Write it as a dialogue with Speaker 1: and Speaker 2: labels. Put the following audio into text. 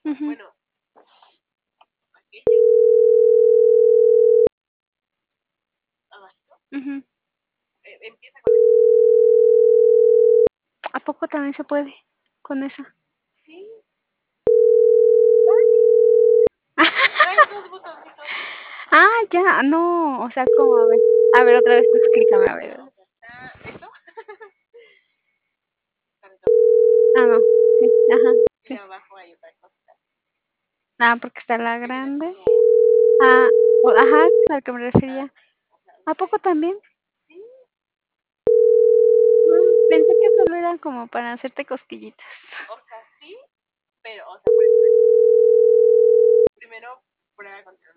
Speaker 1: Ujú,
Speaker 2: Bueno, aquello, abajito,
Speaker 1: ujú.
Speaker 2: empieza con el...
Speaker 1: ¿A poco también se puede con esa?
Speaker 2: Sí, traes dos botoncitos.
Speaker 1: Ah, ya, no, o sea, ¿cómo? A ver, otra vez explícame, a ver.
Speaker 2: O sea, está esto,
Speaker 1: Ah, no, sí, ajá,
Speaker 2: y
Speaker 1: sí.
Speaker 2: abajo hay otra cosita.
Speaker 1: Ah, porque está la
Speaker 2: Que viene
Speaker 1: grande.
Speaker 2: siendo
Speaker 1: Ah, ajá, al que me
Speaker 2: ah,
Speaker 1: refería.
Speaker 2: o sea,
Speaker 1: ¿A poco también?
Speaker 2: sí,
Speaker 1: Pensé que solo era como para hacerte cosquillitas.
Speaker 2: o sea, sí, pero, o sea, por ejemplo, primero prueba con